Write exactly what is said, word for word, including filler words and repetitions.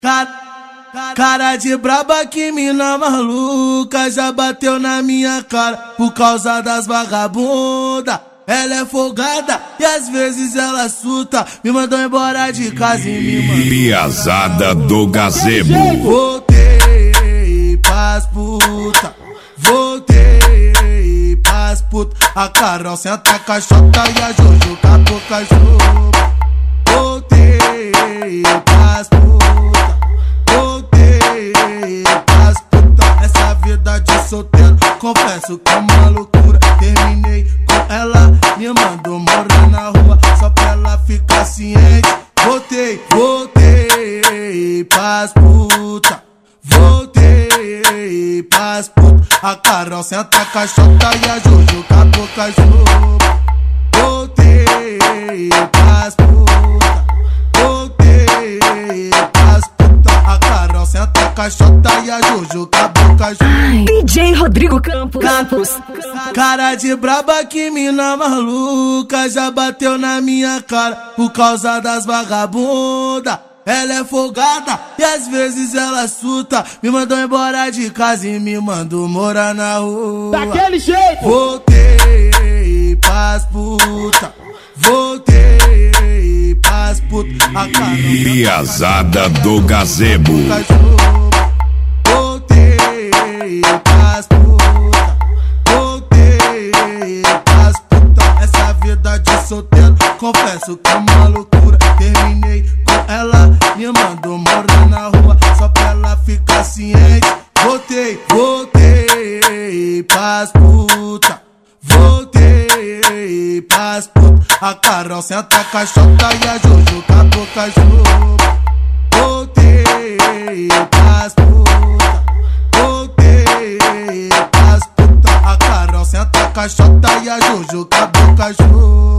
Cara, cara de braba, que mina maluca, já bateu na minha cara por causa das vagabunda. Ela é folgada e às vezes ela surta, me mandou embora de casa e me mandou. Piazada do Gazebo. Voltei pras puta, voltei pras puta. A Carol senta a caixota e a Jojo com a boca jogo. Voltei pras puta, voltei pras puta. Essa vida de solteiro, confesso que é uma loucura. Terminei com ela, me mandou morar na rua só pra ela ficar ciente. Voltei, voltei pras puta, voltei pras puta. A Carol senta a caixota e a Jojo com a boca jogo. Voltei pras puta, voltei pras puta. A Carol senta a caixota e a Jojo com a boca jogo. D J Rodrigo Campos. Campos. Cara de braba, que mina maluca, já bateu na minha cara por causa das vagabunda. Ela é folgada e às vezes ela surta, me mandou embora de casa e me mandou morar na rua. Daquele jeito! Voltei pras puta, voltei pras puta. A Carol Piazada do Gazebo. Voltei pras puta, voltei pras puta. Essa vida de solteiro, confesso que é uma loucura. Terminei com ela, me mandou morar na rua só pra ela ficar ciente. Voltei, voltei pras puta, voltei pras puta. A Carol senta a caixota e a Jojo com a boca jogo. Voltei pras puta, voltei pras puta. A Carol senta a caixota e a Jojo com a boca jogo.